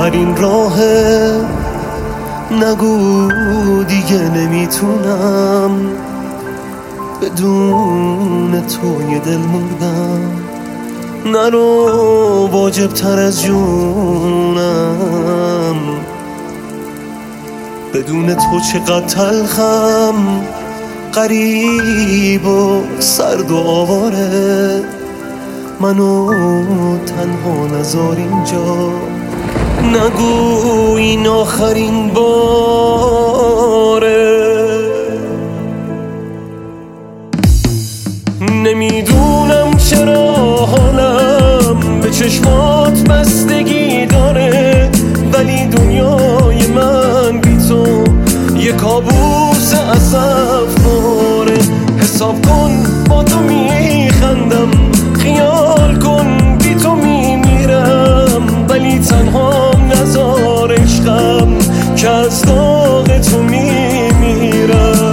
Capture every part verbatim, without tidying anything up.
آخرین راهه. نگو دیگه نمیتونم بدون تو یه دل مردم. نرو واجب تر از جونم، بدون تو چقدر تلخم، غریب و سرد و آواره. منو تنها نذار اینجا، نگو این آخرین باره. نمیدونم چرا حالم به چشمات بستگی داره، ولی دنیای من بی تو یه کابوس اسف باره. حساب کن با تو میخندم، خیال کن بی تو میمیرم، ولی تنها نذار عشقم که از داغ تو میمیرم.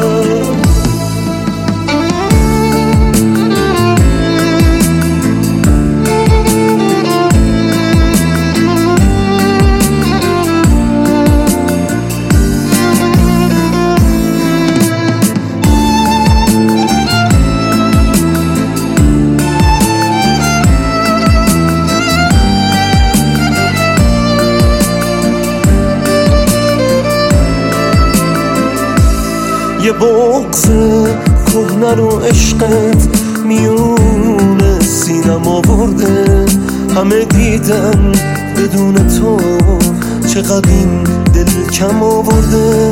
یه بغض کهنه رو عشقت میون سینم آورده. همه دیدن بدون تو چقدر این دل کم آورده.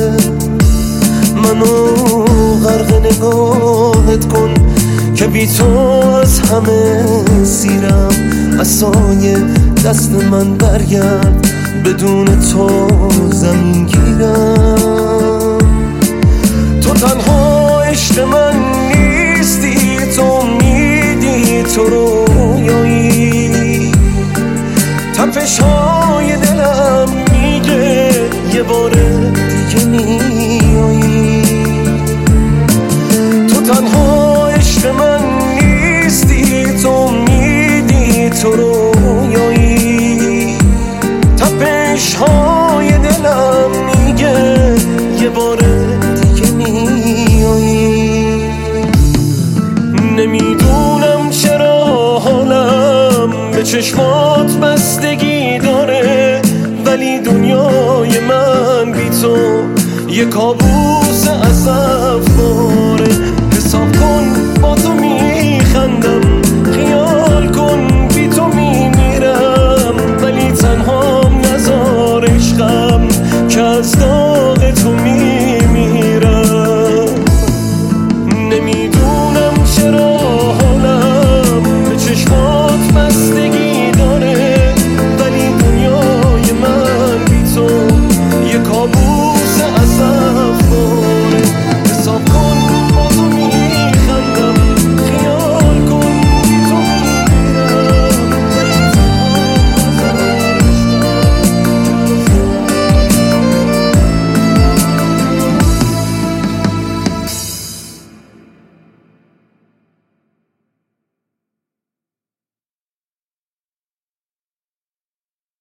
منو غرق نگاهت کن که بی تو از همه سیرم. عصای دست من برگرد، بدون تو زمین گیرم. تو تنها عشق من نیستی، تو میدی تو رویایی. تپش های دلم میگه یه بار دیگه میایی. تو تنها عشق من نیستی، تو میدی تو رویایی. تپش های دلم میگه یه بار نمیدونم چرا حالم به چشمات بستگی داره، ولی دنیای من بی تو یه کابوس اسف باره. حساب کن